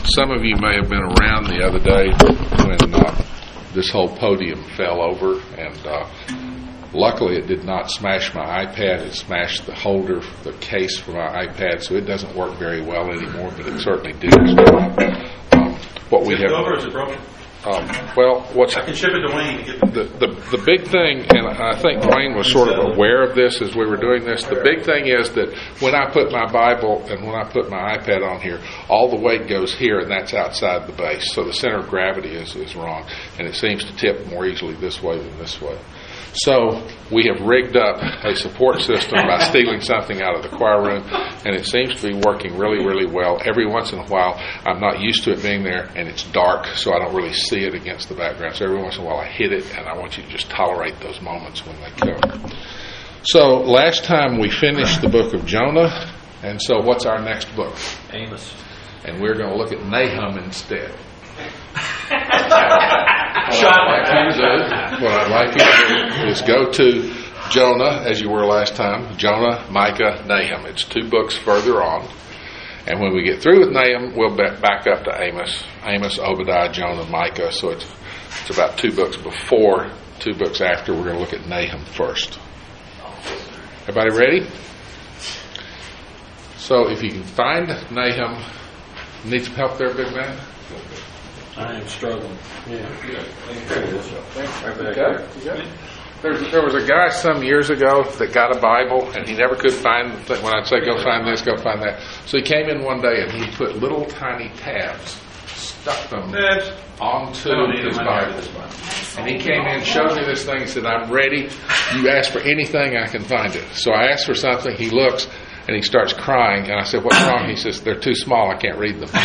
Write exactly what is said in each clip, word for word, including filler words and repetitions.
Some of you may have been around the other day when uh, this whole podium fell over, and uh, luckily it did not smash my iPad. It smashed the holder, the case for my iPad, so it doesn't work very well anymore, but it certainly did its job. Um, what we is it have, over or is it broken? Um, well, what's I can ship it to Wayne to get the, the the big thing, and I think Wayne was sort of aware of this as we were doing this. The big thing is that when I put my Bible and when I put my iPad on here, all the weight goes here, and that's outside the base. So the center of gravity is, is wrong, and it seems to tip more easily this way than this way. So we have rigged up a support system by stealing something out of the choir room, and it seems to be working really, really well. Every once in a while, I'm not used to it being there, and it's dark, so I don't really see it against the background. So every once in a while I hit it, and I want you to just tolerate those moments when they come. So last time we finished the book of Jonah, and so what's our next book? Amos. And we're going to look at Nahum instead. Shot. What I'd like you to do is go to Jonah, as you were last time. Jonah, Micah, Nahum. It's two books further on. And when we get through with Nahum, we'll back up to Amos. Amos, Obadiah, Jonah, Micah. So it's, it's about two books before, two books after. We're going to look at Nahum first. Everybody ready? So if you can find Nahum, need some help there, big man? I am struggling. Yeah. Okay. There, there was a guy some years ago that got a Bible, and he never could find the thing. When I'd say, go find this, go find that. So he came in one day, and he put little tiny tabs, stuck them onto his Bible. And he came in, showed me this thing, and said, I'm ready. You ask for anything, I can find it. So I asked for something. He looks, and he starts crying. And I said, what's wrong? He says, they're too small. I can't read them.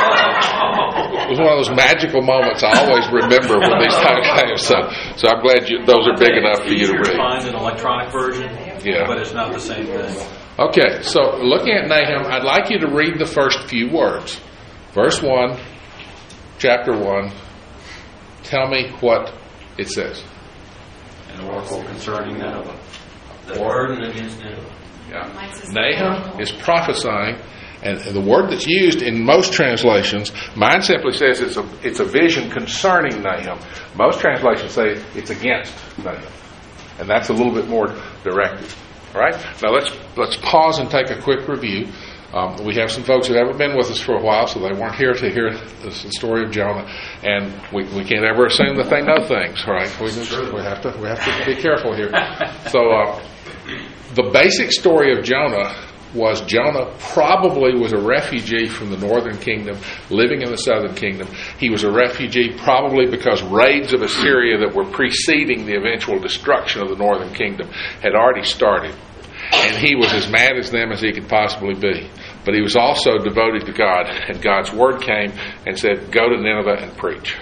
It was one of those magical moments I always remember when these kind of stuff. So I'm glad you, those are big enough for you to read. Find an electronic version, yeah, but it's not the same thing. Okay, so looking at Nahum, I'd like you to read the first few words. Verse one, chapter one. Tell me what it says. An oracle concerning Nineveh. The word against Nineveh. Yeah. Nahum is prophesying, and the word that's used in most translations, mine simply says it's a it's a vision concerning Nahum. Most translations say it's against Nahum, and that's a little bit more directive. All right. Now let's let's pause and take a quick review. Um, we have some folks who haven't been with us for a while, so they weren't here to hear the story of Jonah, and we, we can't ever assume that they know things. All right. We, just, we have to we have to be careful here. So. Uh, The basic story of Jonah was Jonah probably was a refugee from the northern kingdom, living in the southern kingdom. He was a refugee probably because raids of Assyria that were preceding the eventual destruction of the northern kingdom had already started. And he was as mad as them as he could possibly be. But he was also devoted to God, and God's word came and said, go to Nineveh and preach.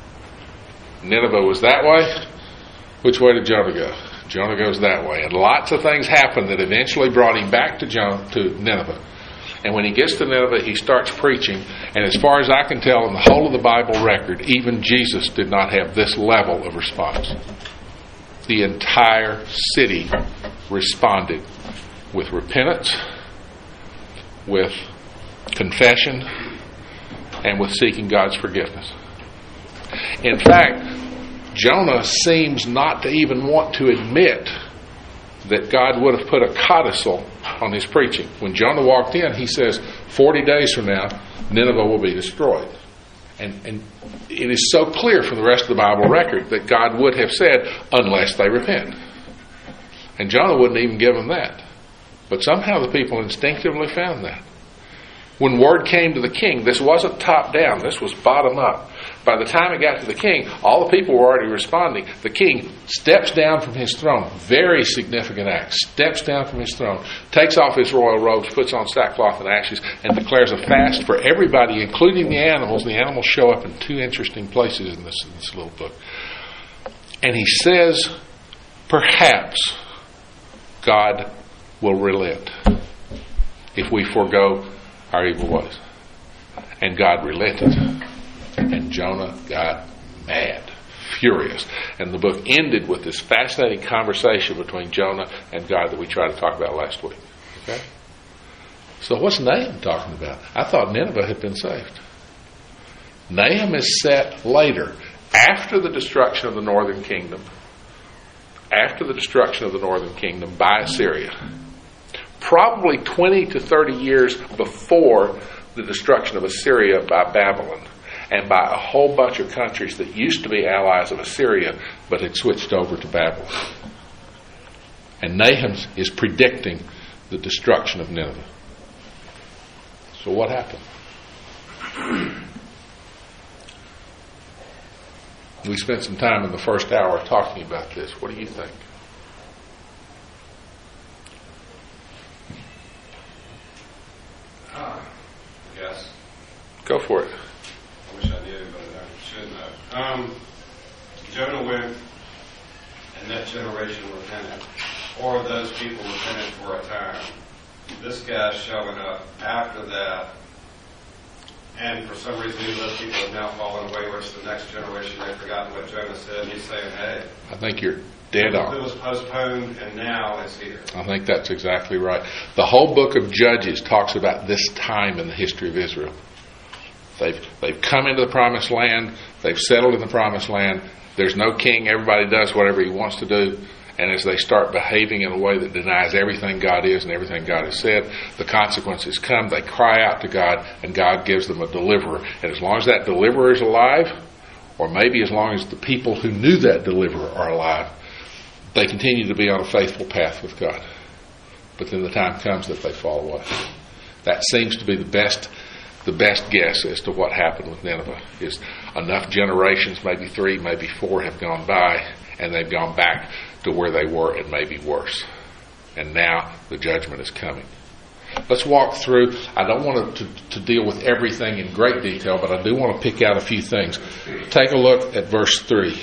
Nineveh was that way. Which way did Jonah go? Jonah goes that way. And lots of things happened that eventually brought him back to Jonah, to Nineveh. And when he gets to Nineveh, he starts preaching. And as far as I can tell, in the whole of the Bible record, even Jesus did not have this level of response. The entire city responded with repentance, with confession, and with seeking God's forgiveness. In fact, Jonah seems not to even want to admit that God would have put a codicil on his preaching. When Jonah walked in, he says, forty days from now, Nineveh will be destroyed. And, and it is so clear from the rest of the Bible record that God would have said, unless they repent. And Jonah wouldn't even give them that. But somehow the people instinctively found that. When word came to the king, this wasn't top down, this was bottom up. By the time it got to the king, all the people were already responding. The king steps down from his throne, very significant act, steps down from his throne, takes off his royal robes, puts on sackcloth and ashes, and declares a fast for everybody, including the animals. The animals show up in two interesting places in this, in this little book. And he says, perhaps God will relent if we forego our evil ways. And God relented. And Jonah got mad, furious. And the book ended with this fascinating conversation between Jonah and God that we tried to talk about last week. Okay? So what's Nahum talking about? I thought Nineveh had been saved. Nahum is set later, after the destruction of the northern kingdom, after the destruction of the northern kingdom by Assyria. Probably twenty to thirty years before the destruction of Assyria by Babylon, and by a whole bunch of countries that used to be allies of Assyria but had switched over to Babylon. And Nahum is predicting the destruction of Nineveh. So what happened? We spent some time in the first hour talking about this. What do you think? Uh, yes. Go for it. I wish I knew, but I should know. Um, Jonah went, and that generation repented, or those people repented for a time. This guy's showing up after that, and for some reason those people have now fallen away, which the next generation they've forgotten what Jonah said, and he's saying, hey, I think you're dead on. It was postponed, and now it's here. I think that's exactly right. The whole book of Judges talks about this time in the history of Israel. They've they've come into the promised land. They've settled in the promised land. There's no king. Everybody does whatever he wants to do. And as they start behaving in a way that denies everything God is and everything God has said, the consequences come. They cry out to God, and God gives them a deliverer. And as long as that deliverer is alive, or maybe as long as the people who knew that deliverer are alive, they continue to be on a faithful path with God. But then the time comes that they fall away. That seems to be the best the best guess as to what happened with Nineveh. Is enough generations, maybe three, maybe four, have gone by, and they've gone back to where they were and maybe worse. And now the judgment is coming. Let's walk through. I don't want to, to, to deal with everything in great detail, but I do want to pick out a few things. Take a look at verse three.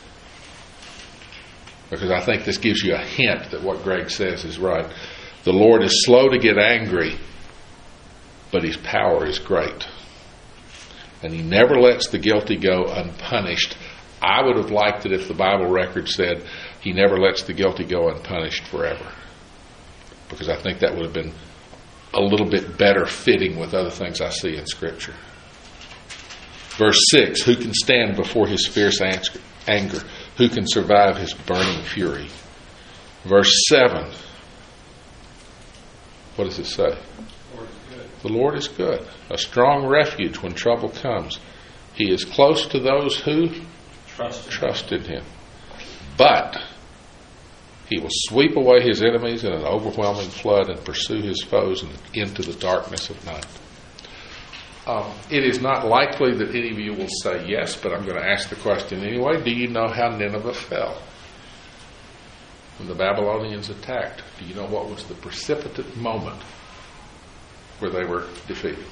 Because I think this gives you a hint that what Greg says is right. The Lord is slow to get angry, but his power is great. And he never lets the guilty go unpunished. I would have liked it if the Bible record said he never lets the guilty go unpunished forever. Because I think that would have been a little bit better fitting with other things I see in Scripture. Verse six, who can stand before his fierce anger? Who can survive his burning fury? Verse seven, what does it say? The Lord is good, a strong refuge when trouble comes. He is close to those who Trust, trust in him. But he will sweep away his enemies in an overwhelming flood and pursue his foes into the darkness of night. Um, it is not likely that any of you will say yes, but I'm going to ask the question anyway. Do you know how Nineveh fell when the Babylonians attacked? Do you know what was the precipitate moment where they were defeated?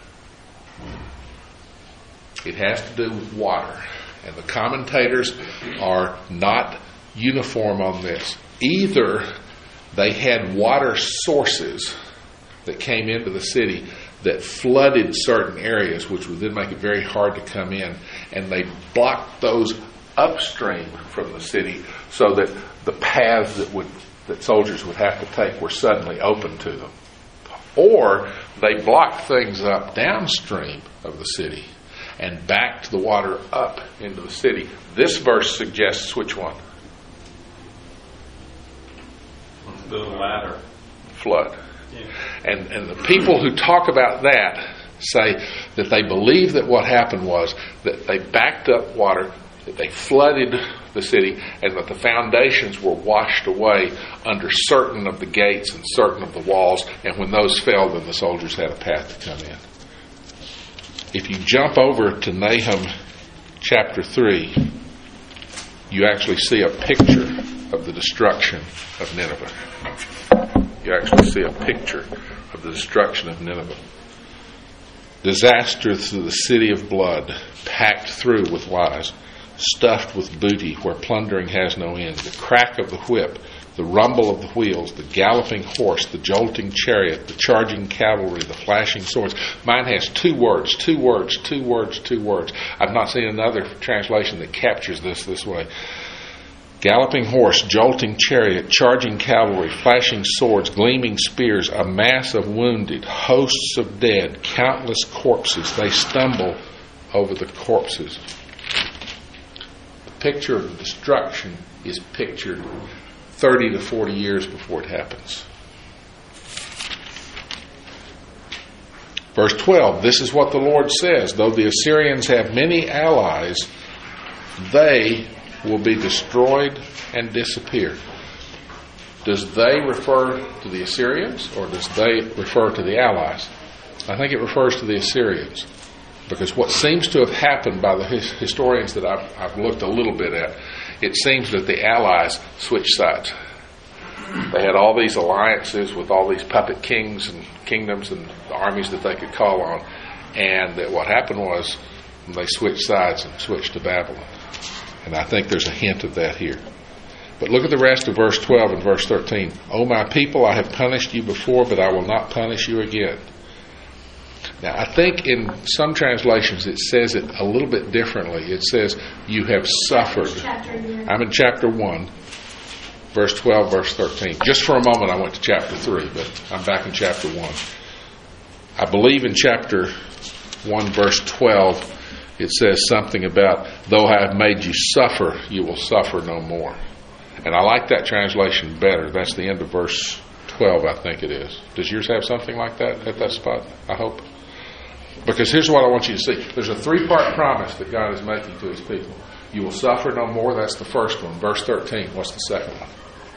It has to do with water. And the commentators are not uniform on this. Either they had water sources that came into the city that flooded certain areas, which would then make it very hard to come in, and they blocked those upstream from the city so that the paths that would that soldiers would have to take were suddenly open to them. Or they blocked things up downstream of the city and backed the water up into the city. This verse suggests which one? the ladder. Flood. Yeah. And and the people who talk about that say that they believe that what happened was that they backed up water, that they flooded the city, and that the foundations were washed away under certain of the gates and certain of the walls, and when those fell, then the soldiers had a path to come in. If you jump over to Nahum chapter three, you actually see a picture of the destruction of Nineveh. You actually see a picture of the destruction of Nineveh. Disaster to the city of blood, packed through with lies, stuffed with booty where plundering has no end, the crack of the whip, the rumble of the wheels, the galloping horse, the jolting chariot, the charging cavalry, the flashing swords. Mine has two words, two words, two words, two words. I've not seen another translation that captures this this way. Galloping horse, jolting chariot, charging cavalry, flashing swords, gleaming spears, a mass of wounded, hosts of dead, countless corpses. They stumble over the corpses. The picture of destruction is pictured thirty to forty years before it happens. Verse twelve, this is what the Lord says, though the Assyrians have many allies, they will be destroyed and disappear. Does they refer to the Assyrians or does they refer to the allies? I think it refers to the Assyrians, because what seems to have happened by the his, historians that I've, I've looked a little bit at, it seems that the allies switched sides. They had all these alliances with all these puppet kings and kingdoms and armies that they could call on, and that what happened was they switched sides and switched to Babylon. And I think there's a hint of that here. But look at the rest of verse twelve and verse thirteen. O my people, I have punished you before, but I will not punish you again. Now, I think in some translations it says it a little bit differently. It says, you have suffered. I'm in chapter one, verse twelve, verse thirteen. Just for a moment I went to chapter three, but I'm back in chapter one. I believe in chapter one, verse twelve, it says something about, though I have made you suffer, you will suffer no more. And I like that translation better. That's the end of verse twelve, I think it is. Does yours have something like that at that spot? I hope. Because here's what I want you to see. There's a three-part promise that God is making to his people. You will suffer no more. That's the first one. Verse thirteen. What's the second one?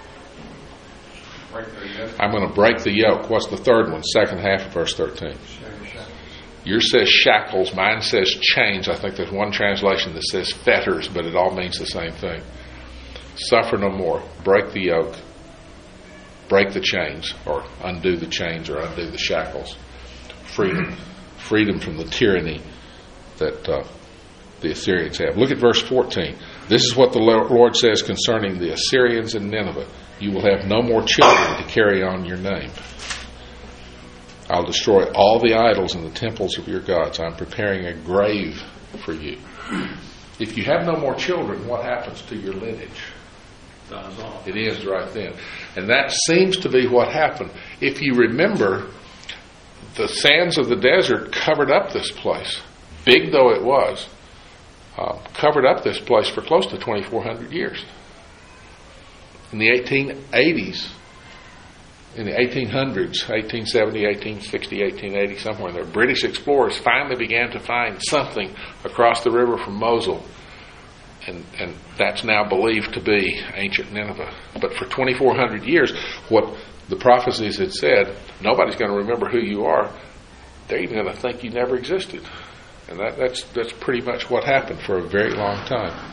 Break the yoke. I'm going to break the yoke. What's the third one? Second half of verse thirteen. Yours says shackles. Mine says chains. I think there's one translation that says fetters, but it all means the same thing. Suffer no more. Break the yoke. Break the chains, or undo the chains, or undo the shackles. Freedom. Freedom from the tyranny that uh, the Assyrians have. Look at verse fourteen. This is what the Lord says concerning the Assyrians and Nineveh. You will have no more children to carry on your name. I'll destroy all the idols in the temples of your gods. I'm preparing a grave for you. If you have no more children, what happens to your lineage? It ends right then. And that seems to be what happened. If you remember, the sands of the desert covered up this place, big though it was, uh, covered up this place for close to twenty-four hundred years. In the eighteen eighties, in the eighteen hundreds, eighteen seventy, eighteen sixty, eighteen eighty, somewhere in there, British explorers finally began to find something across the river from Mosul. And, and that's now believed to be ancient Nineveh. But for twenty-four hundred years, what the prophecies had said, nobody's going to remember who you are. They're even going to think you never existed. And that, that's, that's pretty much what happened for a very long time.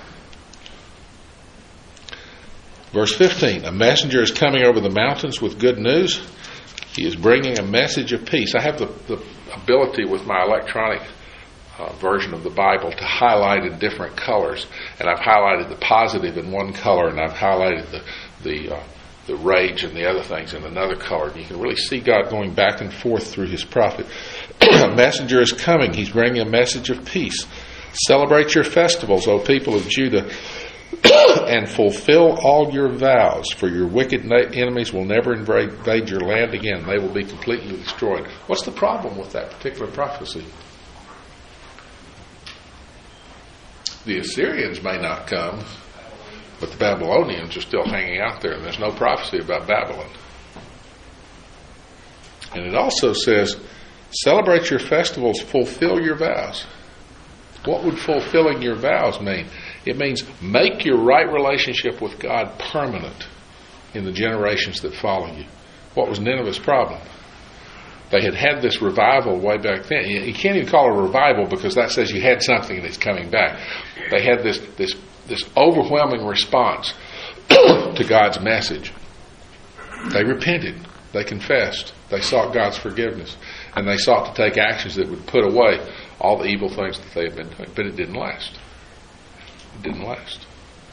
Verse fifteen, a messenger is coming over the mountains with good news. He is bringing a message of peace. I have the, the ability with my electronic Uh, version of the Bible to highlight in different colors, and I've highlighted the positive in one color, and I've highlighted the the uh, the rage and the other things in another color. And you can really see God going back and forth through his prophet. A messenger is coming. He's bringing a message of peace. Celebrate your festivals, O people of Judah, and fulfill all your vows, for your wicked na- enemies will never invade your land again. They will be completely destroyed. What's the problem with that particular prophecy? The Assyrians may not come, but the Babylonians are still hanging out there, and there's no prophecy about Babylon. And it also says, celebrate your festivals, fulfill your vows. What would fulfilling your vows mean? It means make your right relationship with God permanent in the generations that follow you. What was Nineveh's problem? They had had this revival way back then. You can't even call it a revival because that says you had something and it's coming back. They had this this this overwhelming response to God's message. They repented. They confessed. They sought God's forgiveness. And they sought to take actions that would put away all the evil things that they had been doing. But it didn't last. It didn't last.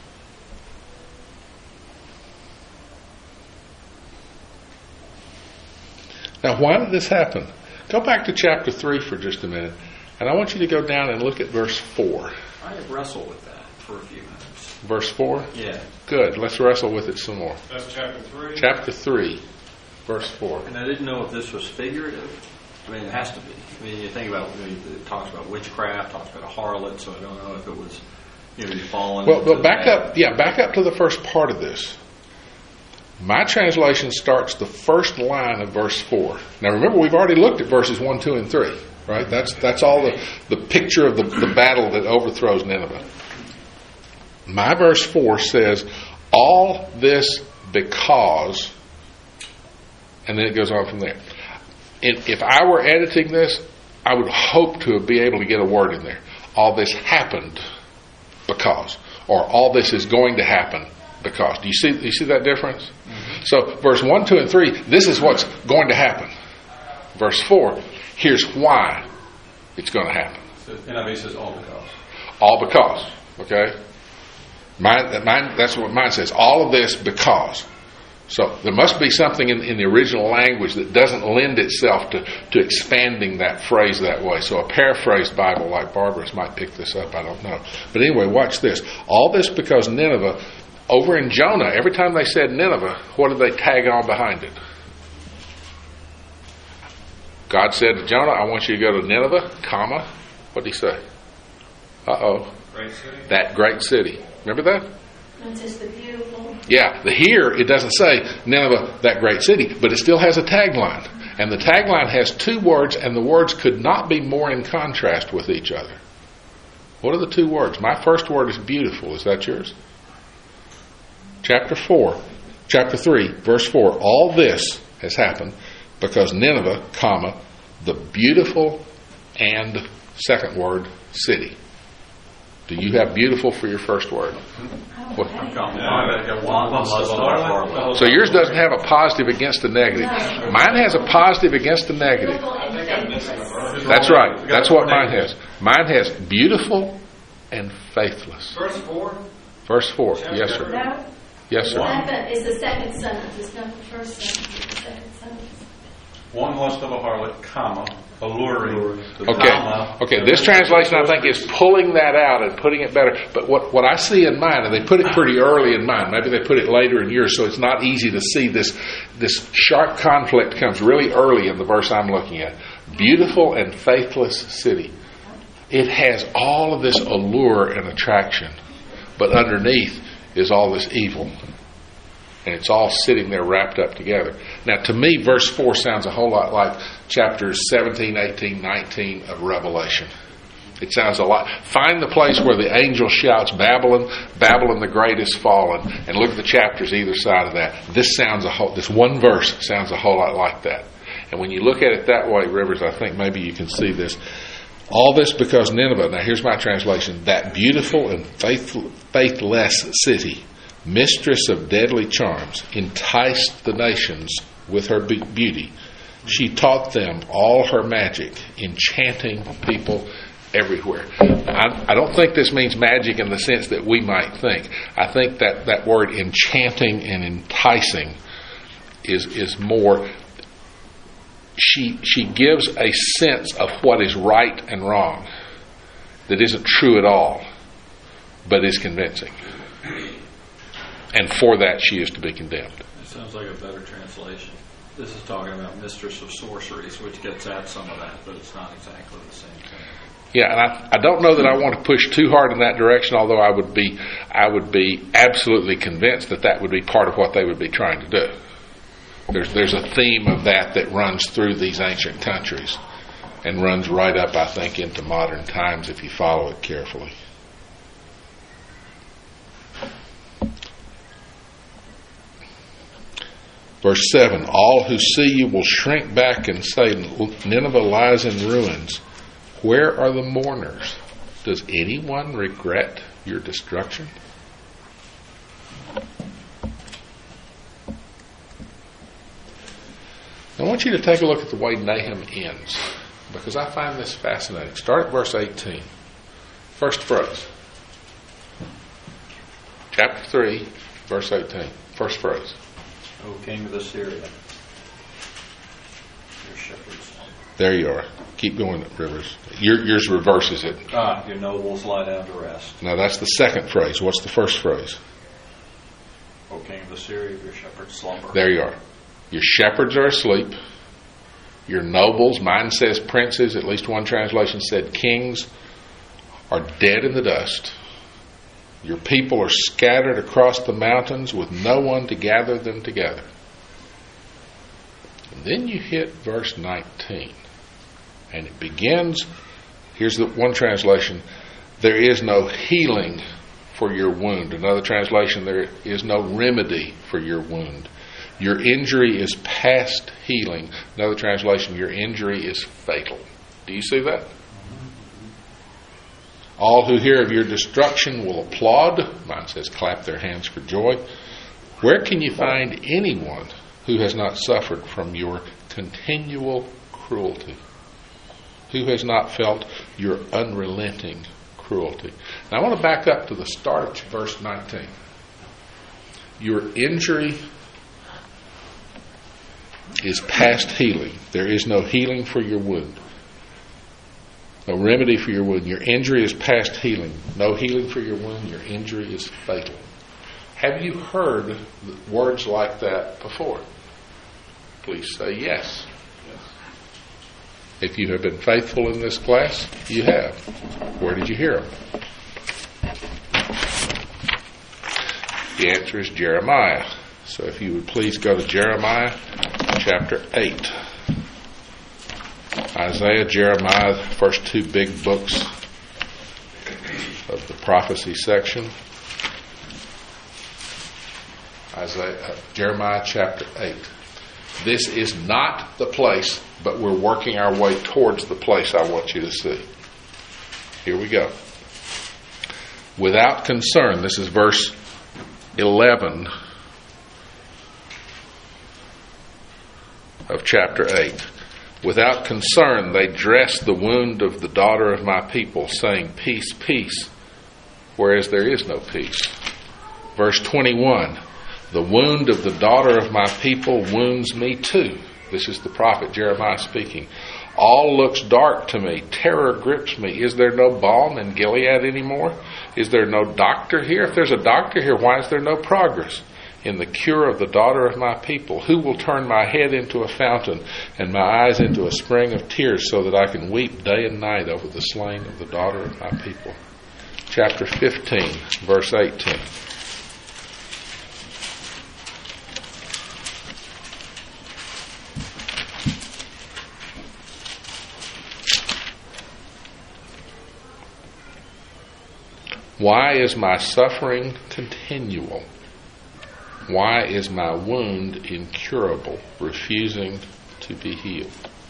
Now, why did this happen? Go back to chapter three for just a minute, and I want you to go down and look at verse four. I have wrestled with that for a few minutes. Verse four? Yeah. Good. Let's wrestle with it some more. That's chapter three? Chapter three, verse four. And I didn't know if this was figurative I mean, it has to be. I mean, you think about, you know, it talks about witchcraft, talks about a harlot, so I don't know if it was, you know, you fallen. Well, but back up, yeah, back up to the first part of this. My translation starts the first line of verse four. Now remember, we've already looked at verses one, two, and three, right? That's that's all the, the picture of the, the battle that overthrows Nineveh. My verse four says, all this because, and then it goes on from there. And if I were editing this, I would hope to be able to get a word in there. All this happened because, or all this is going to happen because. Do you see, do you see that difference? Mm-hmm. So verse one, two, and three, this is what's going to happen. Verse four, here's why it's going to happen. So N I V says all because. All because, okay? Mine, mine, that's what mine says. All of this because. So there must be something in, in the original language that doesn't lend itself to, to expanding that phrase that way. So a paraphrased Bible like Barbara's might pick this up. I don't know. But anyway, watch this. All this because Nineveh, over in Jonah, every time they said Nineveh, what did they tag on behind it? God said to Jonah, I want you to go to Nineveh, comma. What did he say? Uh-oh. Great city. That great city. Remember that? It's just the beautiful. Yeah, the here, it doesn't say Nineveh, that great city, but it still has a tagline. And the tagline has two words, and the words could not be more in contrast with each other. What are the two words? My first word is beautiful. Is that yours? Chapter four, chapter three, verse four. All this has happened because Nineveh, comma, the beautiful and second word, city. Do you have beautiful for your first word? What? So yours doesn't have a positive against a negative. Mine has a positive against a negative. That's right. That's what mine has. Mine has beautiful and faithless. Verse four? Verse four. Yes, sir. No? Yes, sir. It's the second sentence. It's not the first sentence. It's the second sentence. One lust of a harlot, comma, alluring. Okay. Okay. This translation, I think, is pulling that out and putting it better. But what, what I see in mine, and they put it pretty early in mine. Maybe they put it later in yours, so it's not easy to see this. This sharp conflict comes really early in the verse I'm looking at. Beautiful and faithless city. It has all of this allure and attraction, but underneath is all this evil. And it's all sitting there wrapped up together. Now, to me, verse four sounds a whole lot like chapters seventeen, eighteen, nineteen of Revelation. It sounds a lot. Find the place where the angel shouts, Babylon, Babylon the great is fallen, and look at the chapters either side of that. This sounds a whole, this one verse sounds a whole lot like that. And when you look at it that way, Rivers, I think maybe you can see this. All this because Nineveh, now here's my translation, that beautiful and faithful, faithless city, mistress of deadly charms, enticed the nations with her be- beauty. She taught them all her magic, enchanting people everywhere. I, I don't think this means magic in the sense that we might think. I think that that word enchanting and enticing is is more. She she gives a sense of what is right and wrong that isn't true at all, but is convincing. And for that, she is to be condemned. It sounds like a better translation. This is talking about mistress of sorceries, which gets at some of that, but it's not exactly the same thing. Yeah, and I, I don't know that I want to push too hard in that direction, although I would be I would be absolutely convinced that that would be part of what they would be trying to do. There's there's a theme of that that runs through these ancient countries and runs right up, I think, into modern times if you follow it carefully. Verse seven, all who see you will shrink back and say, Nineveh lies in ruins. Where are the mourners? Does anyone regret your destruction? I want you to take a look at the way Nahum ends, because I find this fascinating. Start at verse eighteen. First phrase. Chapter three, verse eighteen. First phrase. O king of Assyria, your shepherds. There you are. Keep going, Rivers. Your, yours reverses it. Ah, your nobles lie down to rest. Now that's the second phrase. What's the first phrase? O king of Assyria, your shepherds slumber. There you are. Your shepherds are asleep. Your nobles, mine says princes, at least one translation said kings, are dead in the dust. Your people are scattered across the mountains with no one to gather them together. And then you hit verse nineteen. And it begins, here's the one translation, there is no healing for your wound. Another translation, there is no remedy for your wound. Your injury is past healing. Another translation, your injury is fatal. Do you see that? All who hear of your destruction will applaud. Mine says clap their hands for joy. Where can you find anyone who has not suffered from your continual cruelty? Who has not felt your unrelenting cruelty? Now I want to back up to the start of verse nineteen. Your injury is past healing. There is no healing for your wound. No remedy for your wound. Your injury is past healing. No healing for your wound. Your injury is fatal. Have you heard words like that before? Please say yes. If you have been faithful in this class, you have. Where did you hear them? The answer is Jeremiah. So if you would please go to Jeremiah chapter eight. Isaiah, Jeremiah, the first two big books of the prophecy section. Isaiah, uh, Jeremiah chapter eight. This is not the place, but we're working our way towards the place I want you to see. Here we go. Without concern, this is verse eleven of chapter eight. Without concern, they dress the wound of the daughter of my people, saying, peace, peace, whereas there is no peace. Verse twenty-one, the wound of the daughter of my people wounds me too. This is the prophet Jeremiah speaking. All looks dark to me. Terror grips me. Is there no balm in Gilead anymore? Is there no doctor here? If there's a doctor here, why is there no progress in the cure of the daughter of my people? Who will turn my head into a fountain and my eyes into a spring of tears so that I can weep day and night over the slain of the daughter of my people? Chapter fifteen, verse eighteen. Why is my suffering continual? Why is my wound incurable, refusing to be healed?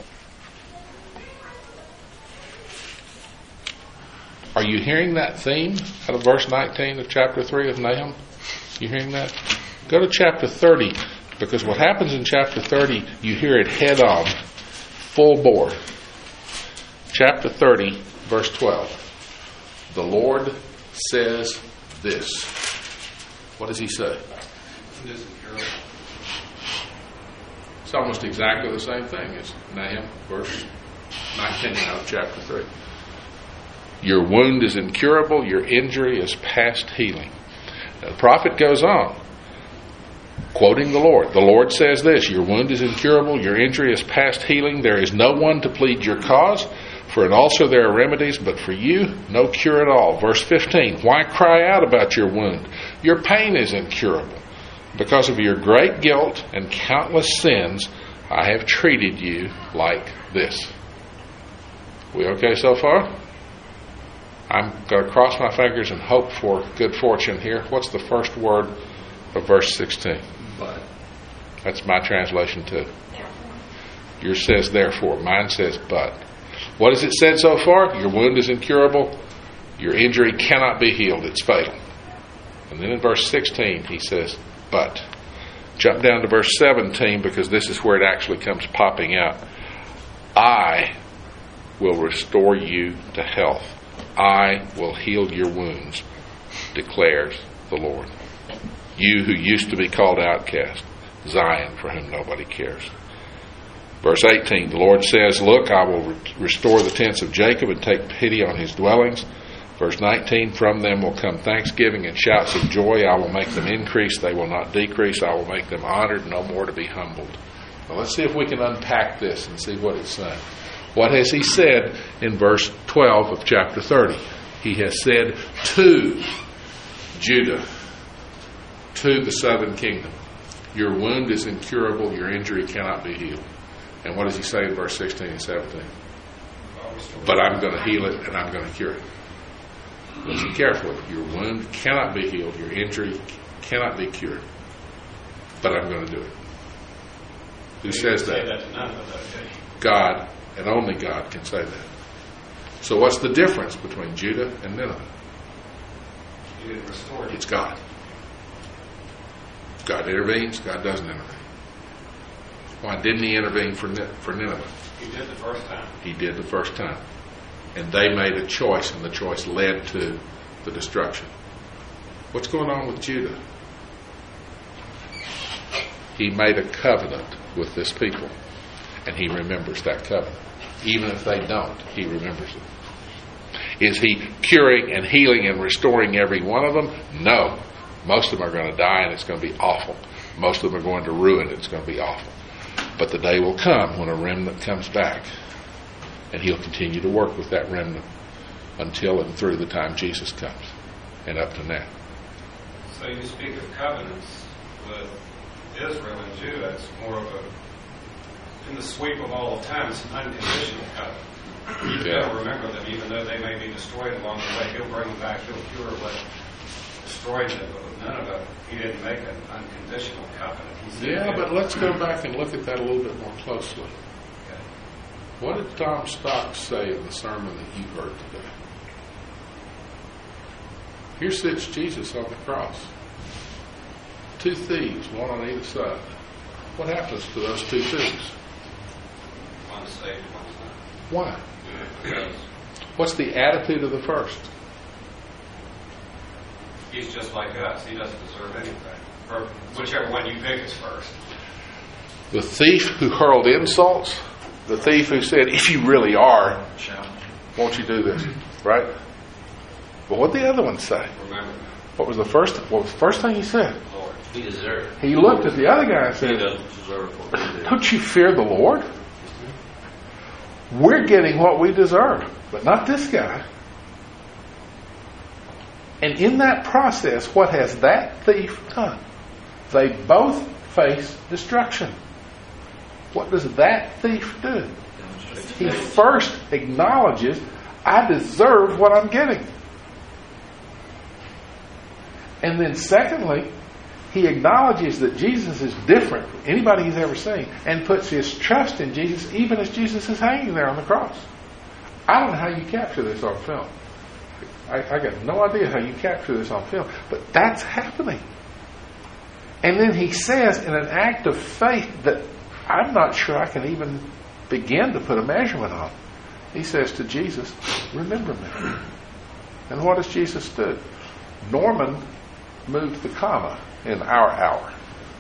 Are you hearing that theme out of verse nineteen of chapter three of Nahum? You hearing that? Go to chapter thirty, because what happens in chapter thirty, you hear it head on, full bore. Chapter thirty, verse twelve. The Lord says this. What does he say? It's almost exactly the same thing as Nahum, verse nineteen out of chapter three. Your wound is incurable, your injury is past healing. Now, the prophet goes on, quoting the Lord. The Lord says this, your wound is incurable, your injury is past healing, there is no one to plead your cause. For it also there are remedies, but for you, no cure at all. Verse fifteen, why cry out about your wound? Your pain is incurable. Because of your great guilt and countless sins, I have treated you like this. We okay so far? I'm going to cross my fingers and hope for good fortune here. What's the first word of verse sixteen? But. That's my translation too. Yours says therefore. Mine says but. What has it said so far? Your wound is incurable. Your injury cannot be healed. It's fatal. And then in verse sixteen he says, but. Jump down to verse seventeen because this is where it actually comes popping out. I will restore you to health. I will heal your wounds, declares the Lord. You who used to be called outcast, Zion, for whom nobody cares. Verse eighteen, the Lord says, look, I will re- restore the tents of Jacob and take pity on his dwellings. Verse nineteen, from them will come thanksgiving and shouts of joy. I will make them increase, they will not decrease. I will make them honored, no more to be humbled. Well, let's see if we can unpack this and see what it's saying. What has he said in verse twelve of chapter thirty? He has said to Judah, to the southern kingdom, your wound is incurable, your injury cannot be healed. And what does he say in verse sixteen and seventeen? But I'm going to heal it and I'm going to cure it. Listen carefully. Your wound cannot be healed, your injury cannot be cured. But I'm going to do it. Who says that? God, and only God can say that. So what's the difference between Judah and Nineveh? It's God. God intervenes, God doesn't intervene. Why didn't he intervene for, for Nineveh? He did the first time. He did the first time. And they made a choice, and the choice led to the destruction. What's going on with Judah? He made a covenant with this people, and he remembers that covenant. Even if they don't, he remembers it. Is he curing and healing and restoring every one of them? No. Most of them are going to die, and it's going to be awful. Most of them are going to ruin it. It's going to be awful. But the day will come when a remnant comes back, and he'll continue to work with that remnant until and through the time Jesus comes, and up to now. So you speak of covenants with Israel and Judah. It's more of a, in the sweep of all of time, it's an unconditional covenant. You've Yeah. got to remember that even though they may be destroyed along the way, he'll bring them back, he'll cure what destroyed them. But with none of them, he didn't make an unconditional covenant. He said Yeah, that- but let's go back and look at that a little bit more closely. Okay. What did Tom Stocks say in the sermon that you heard today? Here sits Jesus on the cross. Two thieves, one on either side. What happens to those two thieves? One's saved, one's not. Why? Because What's the attitude of the first? he's just like us. He doesn't deserve anything. Or whichever one you pick is first. The thief who hurled insults, the thief who said, if you really are, won't you do this? Right? But what did the other one say? Remember, What was the first what was the first thing he said? Lord. He deserved. He looked at the other guy and He said, doesn't deserve what we did. don't you fear the Lord? We're getting what we deserve, but not this guy. And in that process, what has that thief done? They both face destruction. What does that thief do? He first acknowledges, I deserve what I'm getting. And then secondly, he acknowledges that Jesus is different from anybody he's ever seen and puts his trust in Jesus even as Jesus is hanging there on the cross. I don't know how you capture this on film. I, I got no idea how you capture this on film, but that's happening. And then he says in an act of faith that I'm not sure I can even begin to put a measurement on. He says to Jesus, remember me. And what does Jesus do? Norman moved the comma in our hour.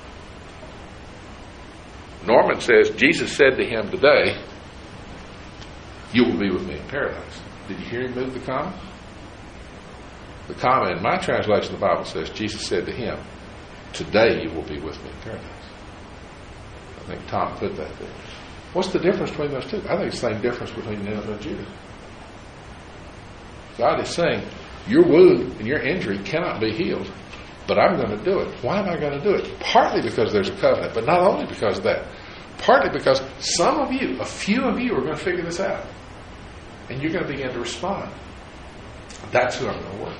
Norman says, Jesus said to him today, you will be with me in paradise. Did you hear him move the comma? The comma in my translation of the Bible says, Jesus said to him, today you will be with me in paradise. I think Tom put that there. What's the difference between those two? I think it's the same difference between Nineveh and Judah. God is saying, your wound and your injury cannot be healed, but I'm going to do it. Why am I going to do it? Partly because there's a covenant, but not only because of that. Partly because some of you, a few of you, are going to figure this out. And you're going to begin to respond. That's who I'm going to work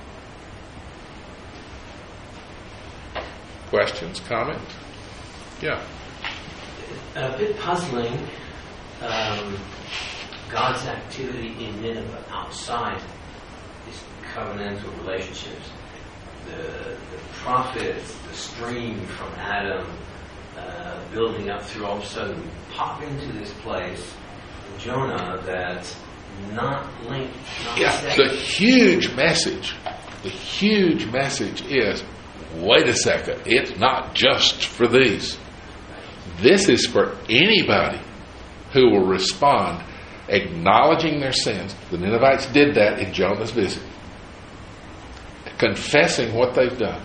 with. Questions, comments? Yeah. A bit puzzling, um, God's activity in Nineveh outside these covenantal relationships. The, the prophets, the stream from Adam, uh, building up through, all of a sudden pop into this place, Jonah, that's not linked. Not Yeah, separate. the huge message, the huge message is, wait a second, it's not just for these. This is for anybody who will respond, acknowledging their sins. The Ninevites did that in Jonah's visit. Confessing what they've done.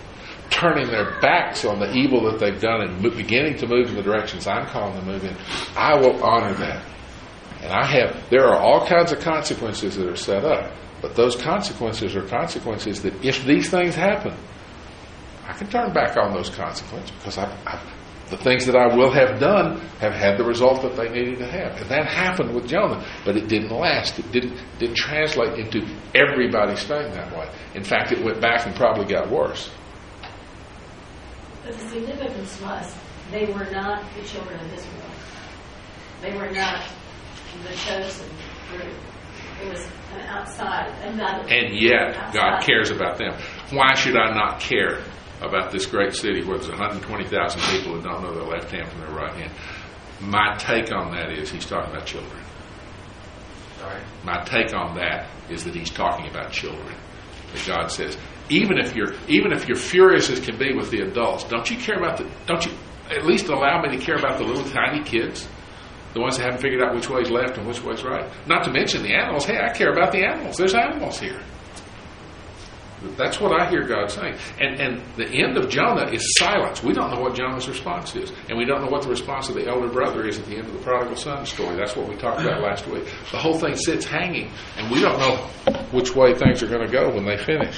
turning their backs on the evil that they've done and mo- beginning to move in the directions I'm calling them to move in, I will honor that. And I have, there are all kinds of consequences that are set up, but those consequences are consequences that if these things happen, I can turn back on those consequences because I, I, the things that I will have done have had the result that they needed to have. And that happened with Jonah, but it didn't last. It didn't, didn't translate into everybody staying that way. In fact, it went back and probably got worse. But the significance was they were not the children of Israel. They were not the chosen group. It was an outside, another. And yet, outside. God cares about them. Why should I not care about this great city where there's one hundred twenty thousand people who don't know their left hand from their right hand? My take on that is he's talking about children. Sorry. My take on that is that he's talking about children. That God says, even if you're even if you're furious as can be with the adults, don't you care about the? Don't you at least allow me to care about the little tiny kids, the ones that haven't figured out which way's left and which way's right? Not to mention the animals. Hey, I care about the animals. There's animals here. That's what I hear God saying. And and the end of Jonah is silence. We don't know what Jonah's response is. And we don't know what the response of the elder brother is at the end of the prodigal son story. That's what we talked about last week. The whole thing sits hanging, and we don't know which way things are going to go when they finish.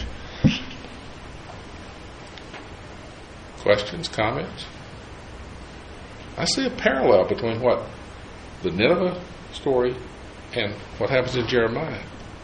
Questions, comments? I see a parallel between what the Nineveh story and what happens in Jeremiah.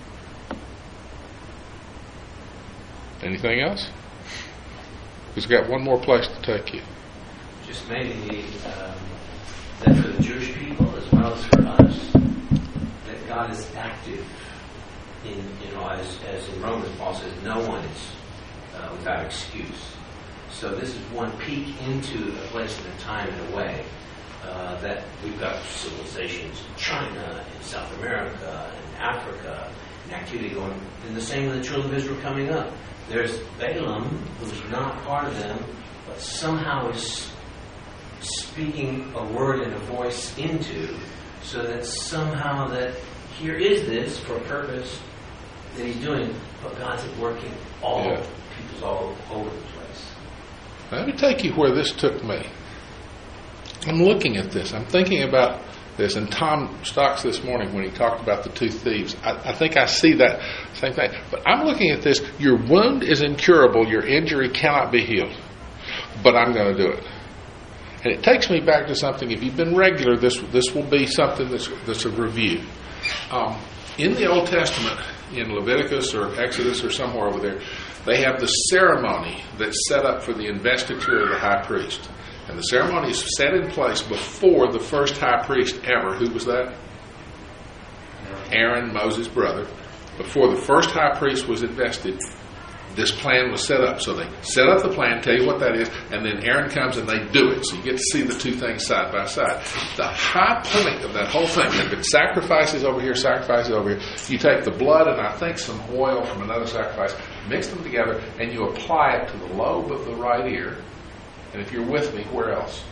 Anything else? We've got one more place to take you. Just maybe um, that for the Jewish people as well as for us, that God is active in, you know, as, as in Romans, Paul says, no one is uh, without excuse. So this is one peek into a place and a time and a way uh, that we've got civilizations in China, in South America, in Africa, and activity going, and the same with the children of Israel coming up. There's Balaam, who's not part of them, but somehow is speaking a word and a voice into, so that somehow that here is this for a purpose that he's doing, but God's at work in all Yeah. people's all over the place. Let me take you where this took me. I'm looking at this. I'm thinking about this. And Tom Stocks this morning, when he talked about the two thieves, I, I think I see that same thing. But I'm looking at this. Your wound is incurable. Your injury cannot be healed. But I'm going to do it. And it takes me back to something. If you've been regular, this this will be something that's, that's a review. Um, in the Old Testament, in Leviticus or Exodus or somewhere over there, they have the ceremony that's set up for the investiture of the high priest. And the ceremony is set in place before the first high priest ever. Who was that? Aaron, Moses' brother. Before the first high priest was invested, this plan was set up. So they set up the plan, tell you what that is, and then Aaron comes and they do it. So you get to see the two things side by side. The high point of that whole thing, there have been sacrifices over here, sacrifices over here. You take the blood and I think some oil from another sacrifice, mix them together, and you apply it to the lobe of the right ear. And if you're with me, where else?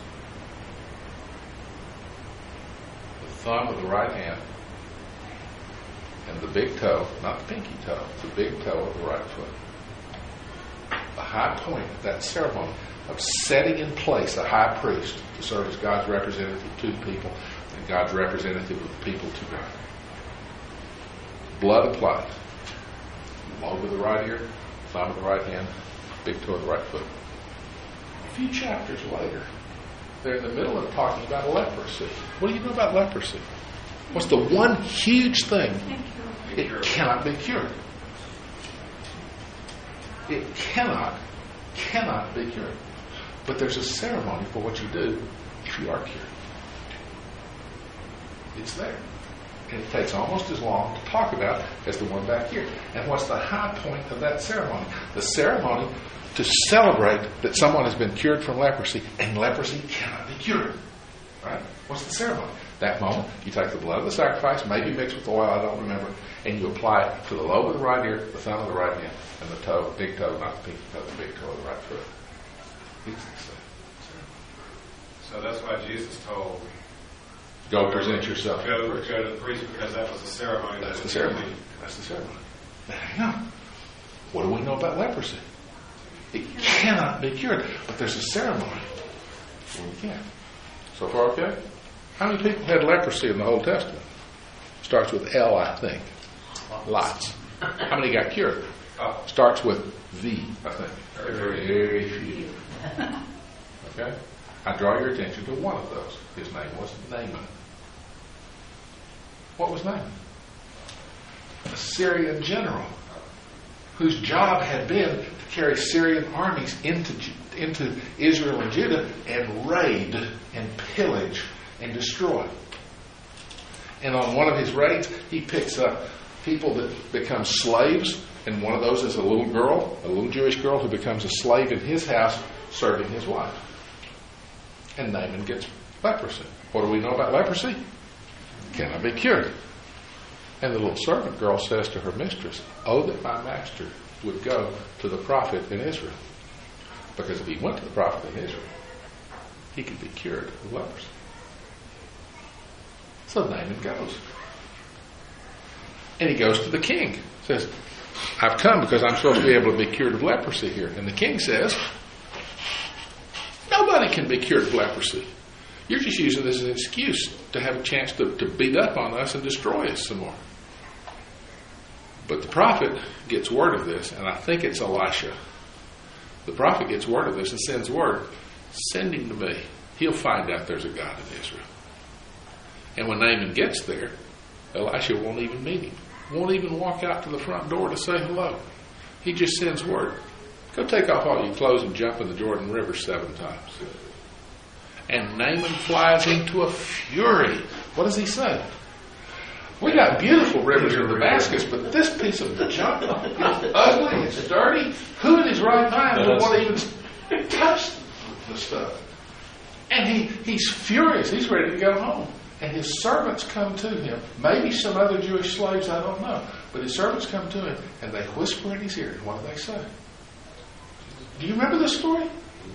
The thumb of the right hand and the big toe, not the pinky toe, the big toe of the right foot. The high point of that ceremony of setting in place a high priest to serve as God's representative to the people and God's representative of the people to God. Blood applied. Lobe of the right ear, thumb of the right hand, big toe of the right foot. A few chapters later, they're in the middle of talking about leprosy. What do you know about leprosy? What's the one huge thing? It cannot be cured. It cannot, cannot be cured. But there's a ceremony for what you do if you are cured. It's there. And it takes almost as long to talk about as the one back here. And what's the high point of that ceremony? The ceremony to celebrate that someone has been cured from leprosy, and leprosy cannot be cured. Right? What's the ceremony? That moment, you take the blood of the sacrifice, maybe mixed with oil, I don't remember, and you apply it to the lobe of the right ear, the thumb of the right hand, and the toe, big toe, not the pinky toe, the big toe of the right foot. So that's why Jesus told, Go present yourself. Go, go to the priest, because that was the ceremony. That's that the ceremony. That's the ceremony. Now, hang on. What do we know about leprosy? It cannot be cured. But there's a ceremony where you can. So far, okay? How many people had leprosy in the Old Testament? Starts with L, I think. Lots. How many got cured? Starts with V, I think. Very, very few. Okay? I draw your attention to one of those. His name was Naaman. What was Naaman? A Syrian general whose job had been to carry Syrian armies into, into Israel and Judah and raid and pillage and destroy. And on one of his raids, he picks up people that become slaves, and one of those is a little girl, a little Jewish girl who becomes a slave in his house serving his wife. And Naaman gets leprosy. What do we know about leprosy? Cannot be cured. And the little servant girl says to her mistress, "Oh, that my master would go to the prophet in Israel." Because if he went to the prophet in Israel, he could be cured of leprosy. So Naaman goes. And he goes to the king. Says, "I've come because I'm supposed to be able to be cured of leprosy here." And the king says, "Nobody can be cured of leprosy. You're just using this as an excuse to have a chance to, to beat up on us and destroy us some more." But the prophet gets word of this, and I think it's Elisha. The prophet gets word of this and sends word, "Send him to me. He'll find out there's a God in Israel." And when Naaman gets there, Elisha won't even meet him. Won't even walk out to the front door to say hello. He just sends word, "Go take off all your clothes and jump in the Jordan River seven times." And Naaman flies into a fury. What does he say? "We got beautiful rivers in Damascus, but this piece of junk is ugly, it's dirty. Who in his right mind would want to even touch the stuff?" And he, he's furious. He's ready to go home. And his servants come to him. Maybe some other Jewish slaves, I don't know. But his servants come to him, and they whisper in his ear. And what do they say? Do you remember this story?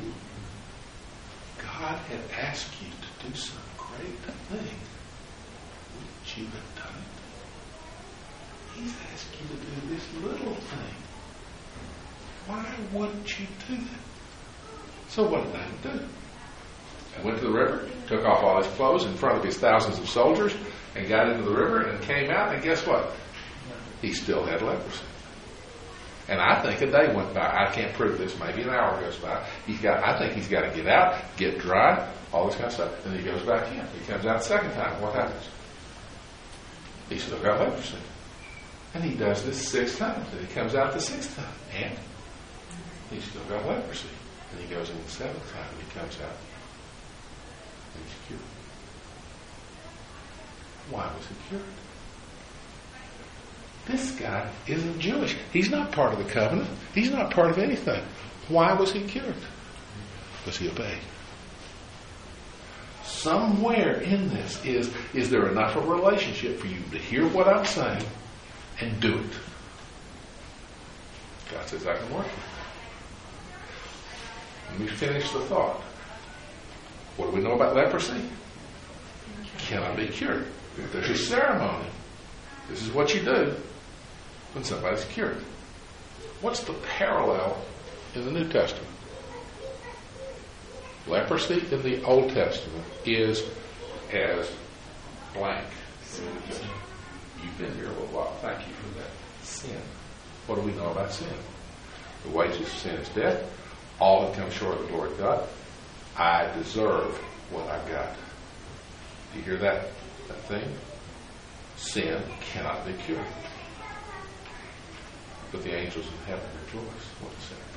"God had asked you to do some great thing. Would you have done it? He's asked you to do this little thing. Why wouldn't you do that?" So what did they do? They went to the river, took off all his clothes in front of his thousands of soldiers, and got into the river and came out, and guess what? He still had leprosy. And I think a day went by. I can't prove this. Maybe an hour goes by. He's got. I think he's got to get out, get dry, all this kind of stuff. And he goes back in. He comes out the second time. What happens? He's still got leprosy. And he does this six times. And he comes out the sixth time. And he's still got leprosy. And he goes in the seventh time. And he comes out. And he's cured. Why was he cured? This guy isn't Jewish. He's not part of the covenant. He's not part of anything. Why was he cured? Because he obeyed. Somewhere in this is, is there enough of a relationship for you to hear what I'm saying and do it? God says, I can work with it. Let me finish the thought. What do we know about leprosy? Cannot be cured. There's a ceremony. This is what you do when somebody's cured. What's the parallel in the New Testament? Leprosy in the Old Testament is as blank. You've been here a little while. Thank you for that. Sin. What do we know about sin? The wages of sin is death. All have come short of the glory of God. I deserve what I've got. Do you hear that, that thing? Sin cannot be cured. But the angels in heaven rejoice when the sinner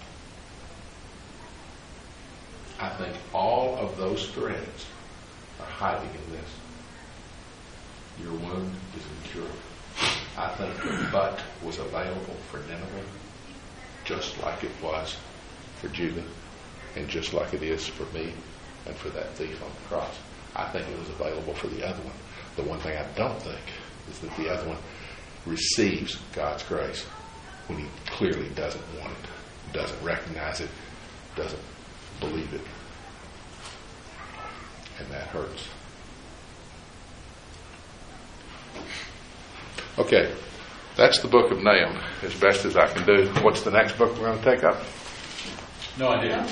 comes to. I think all of those threads are hiding in this. Your wound is incurable. I think the but was available for Nineveh just like it was for Judah and just like it is for me and for that thief on the cross. I think it was available for the other one. The one thing I don't think is that the other one receives God's grace when he clearly doesn't want it, doesn't recognize it, doesn't believe it. And that hurts. Okay, that's the book of Nahum as best as I can do. What's the next book we're going to take up? No, I didn't.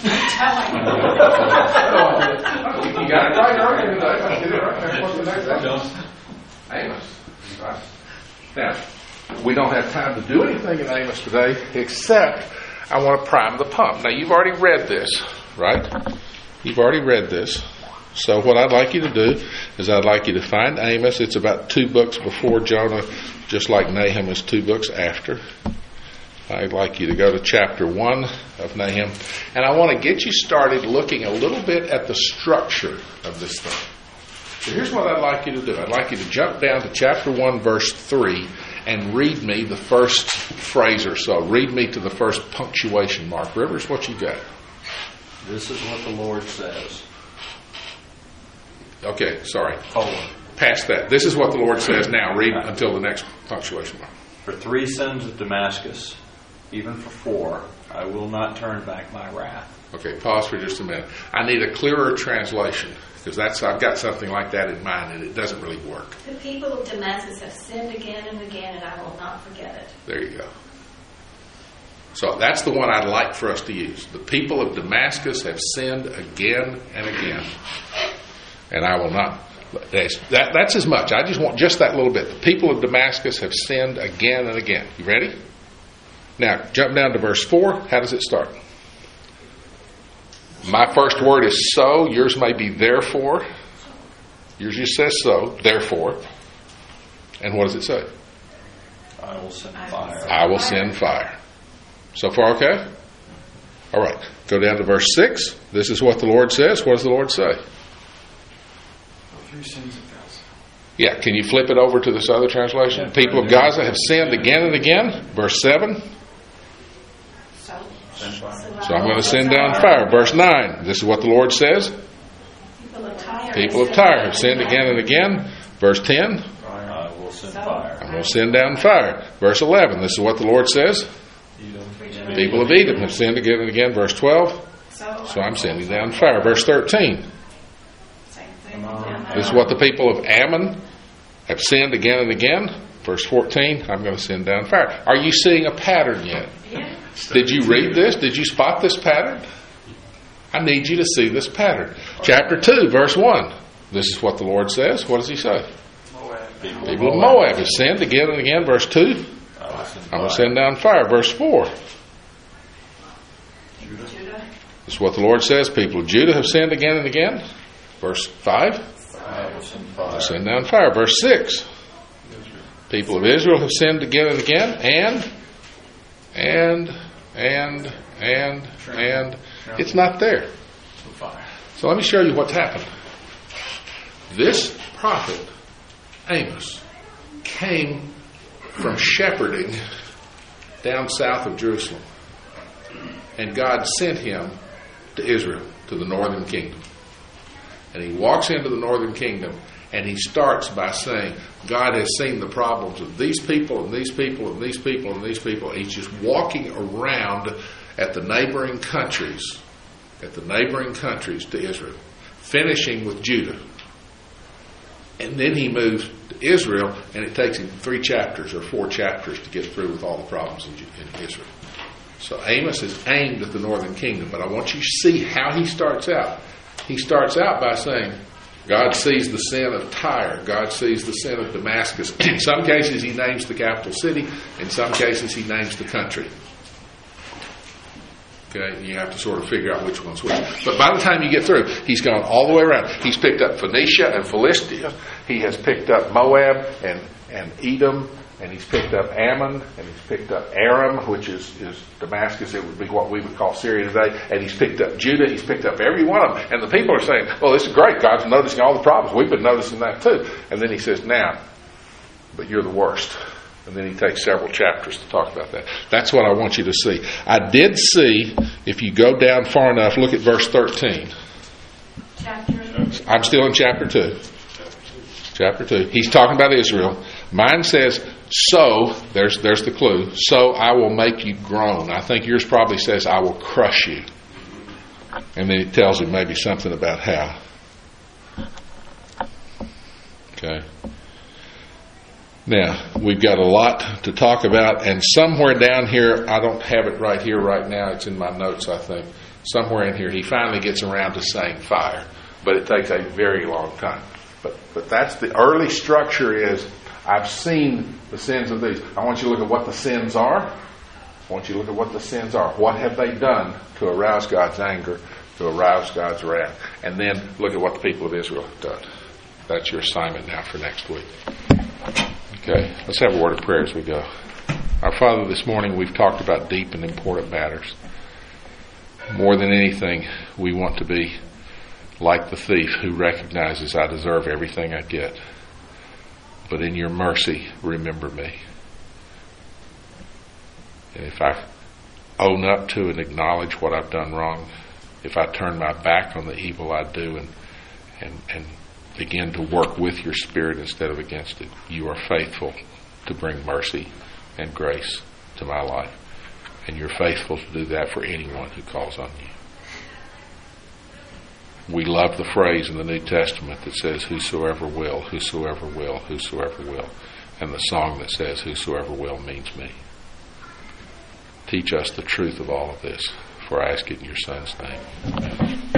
You got it right earlier today. I did it right there. What's the next one? No. Amos. Right. Now, we don't have time to do anything in Amos today, except I want to prime the pump. Now, you've already read this, right? You've already read this. So what I'd like you to do is I'd like you to find Amos. It's about two books before Jonah, just like Nahum is two books after. I'd like you to go to chapter one of Nahum. And I want to get you started looking a little bit at the structure of this thing. So here's what I'd like you to do. I'd like you to jump down to chapter one, verse three, and read me the first phrase or so. Read me to the first punctuation mark. Rivers, what you got? This is what the Lord says. Okay, sorry. Colon. Past that. This is what the Lord says now. Read until the next punctuation mark. For three sins of Damascus, even for four, I will not turn back my wrath. Okay, pause for just a minute. I need a clearer translation, because that's I've got something like that in mind, and it doesn't really work. The people of Damascus have sinned again and again, and I will not forget it. There you go. So that's the one I'd like for us to use. The people of Damascus have sinned again and again, and I will not. That's, that, that's as much. I just want just that little bit. The people of Damascus have sinned again and again. You ready? Now, jump down to verse four. How does it start? My first word is so. Yours may be therefore. Yours just says so, therefore. And what does it say? I will send fire. I will send fire. So far, okay? All right. Go down to verse six. This is what the Lord says. What does the Lord say? Three sins of Gaza. Yeah, can you flip it over to this other translation? Yeah. People of Gaza have sinned again and again. Verse seven. So, Send fire. So I'm going to send down fire. Verse nine. This is what the Lord says. people of Tyre, People of Tyre have sinned again and again. Verse ten. I will send fire. I'm going to send down fire. Verse eleven. This is what the Lord says. People of Edom have sinned again and again. Verse twelve. So I'm sending down fire. Verse thirteen. This is what the people of Ammon have sinned again and again. Verse fourteen, I'm going to send down fire. Are you seeing a pattern yet? Did you read this? Did you spot this pattern? I need you to see this pattern. Chapter two, verse one. This is what the Lord says. What does he say? People of Moab have sinned again and again. Verse two, I'm going to send down fire. Verse four. This is what the Lord says. People of Judah have sinned again and again. Verse five. I'll send down fire. Verse six. People of Israel have sinned again and again. And, and, and, and, and. It's not there. So let me show you what's happened. This prophet, Amos, came from shepherding down south of Jerusalem. And God sent him to Israel, to the northern kingdom. And he walks into the northern kingdom, and he starts by saying, God has seen the problems of these people and these people and these people and these people. He's just walking around at the neighboring countries, at the neighboring countries to Israel, finishing with Judah. And then he moves to Israel, and it takes him three chapters or four chapters to get through with all the problems in, in Israel. So Amos is aimed at the northern kingdom, but I want you to see how he starts out. He starts out by saying, God sees the sin of Tyre. God sees the sin of Damascus. In some cases, he names the capital city. In some cases, he names the country. Okay, and you have to sort of figure out which one's which. But by the time you get through, he's gone all the way around. He's picked up Phoenicia and Philistia. He has picked up Moab and, and Edom. And he's picked up Ammon, and he's picked up Aram, which is, is Damascus. It would be what we would call Syria today. And he's picked up Judah. He's picked up every one of them. And the people are saying, well, this is great. God's noticing all the problems. We've been noticing that too. And then he says, now, but you're the worst. And then he takes several chapters to talk about that. That's what I want you to see. I did see, if you go down far enough, look at verse thirteen. Chapter. I'm still in chapter two. Chapter two. He's talking about Israel. Mine says, so, there's there's the clue, so I will make you groan. I think yours probably says, I will crush you. And then it tells him maybe something about how. Okay. Now, we've got a lot to talk about, and somewhere down here, I don't have it right here right now, it's in my notes, I think, somewhere in here, he finally gets around to saying fire. But it takes a very long time. But but that's the early structure is, I've seen the sins of these. I want you to look at what the sins are. I want you to look at what the sins are. What have they done to arouse God's anger, to arouse God's wrath? And then look at what the people of Israel have done. That's your assignment now for next week. Okay, let's have a word of prayer as we go. Our Father, this morning we've talked about deep and important matters. More than anything, we want to be like the thief who recognizes I deserve everything I get. But in your mercy, remember me. And if I own up to and acknowledge what I've done wrong, if I turn my back on the evil I do and and, and begin to work with your Spirit instead of against it, you are faithful to bring mercy and grace to my life. And you're faithful to do that for anyone who calls on you. We love the phrase in the New Testament that says, whosoever will, whosoever will, whosoever will. And the song that says, whosoever will means me. Teach us the truth of all of this, for I ask it in your Son's name. Amen.